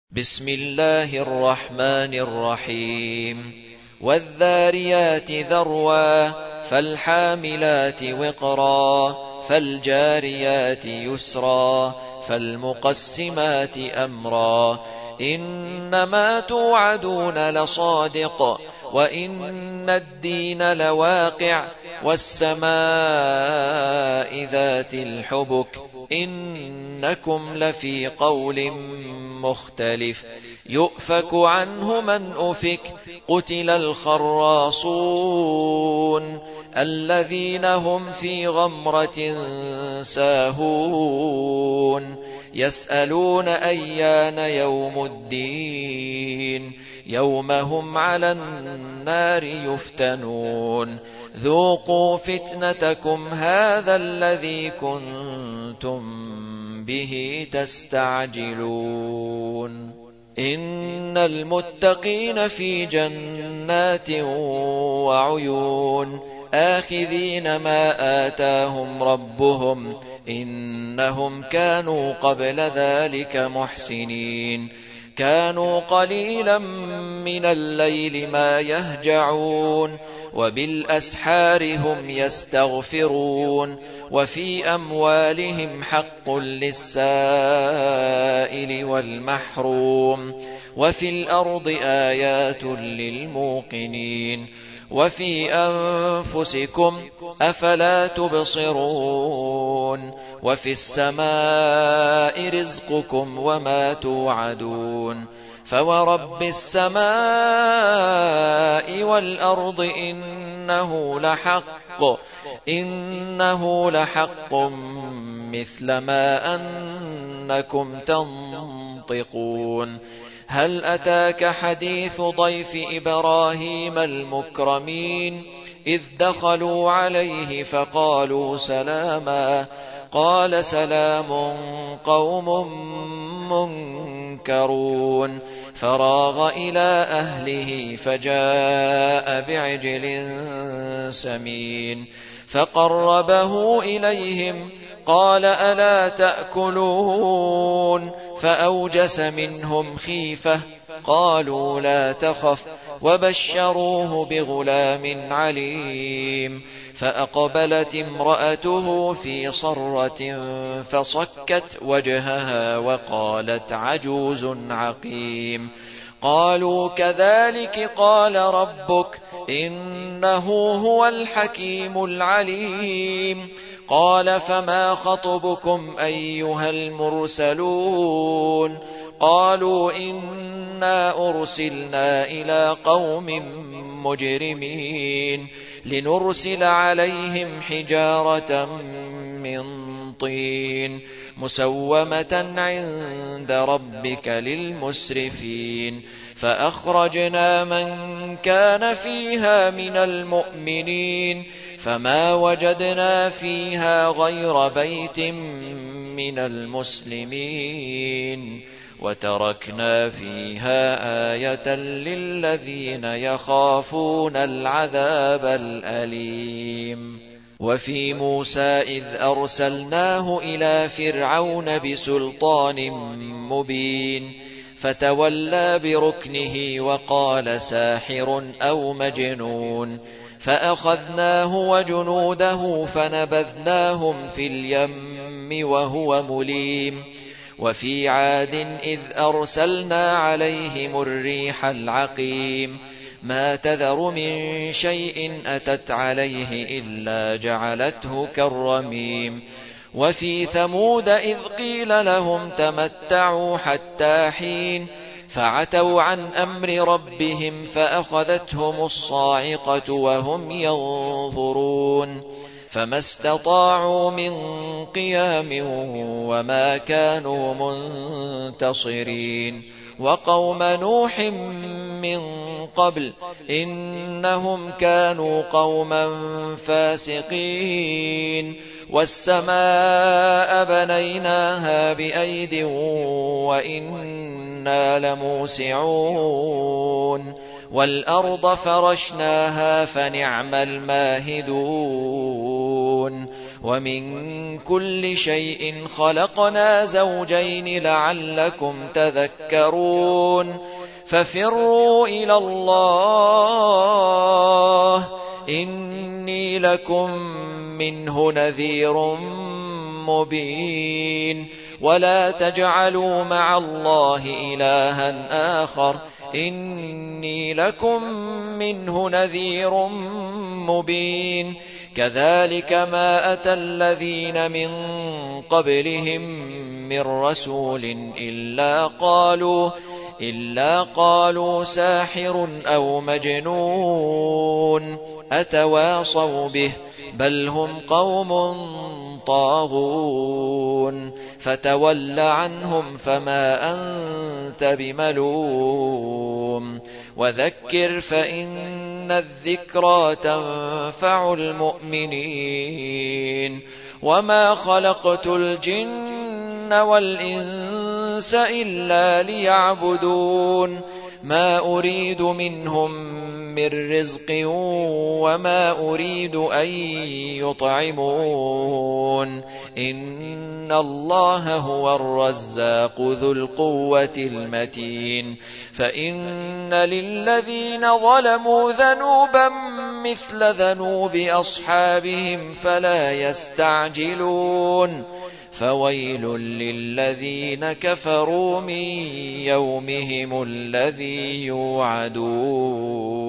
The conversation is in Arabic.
بسم الله الرحمن الرحيم والذاريات ذروا فالحاملات وقرا فالجاريات يسرا فالمقسمات أمرا إنما توعدون لصادق وإن الدين لواقع والسماء ذات الحبك إنكم لفي قول مختلف يؤفك عنه من أفك قتل الخراصون الذين هم في غمرة ساهون يسألون أيان يوم الدين يوم هم على النار يفتنون ذوقوا فتنتكم هذا الذي كنتم به تستعجلون إن المتقين في جنات وعيون آخذين ما آتاهم ربهم إنهم كانوا قبل ذلك محسنين كانوا قليلا من الليل ما يهجعون وبالأسحار هم يستغفرون وفي أموالهم حق للسائل والمحروم وفي الأرض آيات للموقنين وفي أنفسكم أفلا تبصرون وفي السماء رزقكم وما توعدون فورب السماء والأرض إنه لحق مثل ما أنكم تنطقون هل أتاك حديث ضيف إبراهيم المكرمين إذ دخلوا عليه فقالوا سلاما قال سلام قوم منكرون فراغ إلى أهله فجاء بعجل سمين فقربه إليهم قال ألا تأكلون فأوجس منهم خيفة قالوا لا تخف وبشروه بغلام عليم فأقبلت امرأته في صرة فصكت وجهها وقالت عجوز عقيم قالوا كذلك قال ربك إنه هو الحكيم العليم قال فما خطبكم أيها المرسلون قالوا إنا أرسلنا إلى قوم مجرمين لنرسل عليهم حجارة من طين مسومة عند ربك للمسرفين فأخرجنا من كان فيها من المؤمنين فما وجدنا فيها غير بيت من المسلمين وتركنا فيها آية للذين يخافون العذاب الأليم وفي موسى إذ أرسلناه إلى فرعون بسلطان مبين فتولى بركنه وقال ساحر أو مجنون فأخذناه وجنوده فنبذناهم في اليم وهو مليم وفي عاد إذ أرسلنا عليهم الريح العقيم ما تذر من شيء أتت عليه إلا جعلته كالرميم وفي ثمود إذ قيل لهم تمتعوا حتى حين فعتوا عن أمر ربهم فأخذتهم الصاعقة وهم ينظرون فما استطاعوا من قيام وما كانوا منتصرين وقوم نوح من قبل إنهم كانوا قوما فاسقين والسماء بنيناها بأيد وإنا لموسعون والأرض فرشناها فنعم الماهدون ومن كل شيء خلقنا زوجين لعلكم تذكرون ففروا إلى الله إني لكم منه نذير مبين ولا تجعلوا مع الله إلها آخر إني لكم منه نذير مبين كذلك ما أتى الذين من قبلهم من رسول إلا قالوا ساحر أو مجنون أتواصوا به بل هم قوم طاغون فتول عنهم فما أنت بملوم وذكر فإن الذكرى تنفع المؤمنين وما خلقت الجن والإنس إلا ليعبدون ما أريد منهم من رزق وما أريد أن يطعمون إن الله هو الرزاق ذو القوة المتين فإن للذين ظلموا ذنوبا مثل ذنوب أصحابهم فلا يستعجلون فويل للذين كفروا من يومهم الذي يوعدون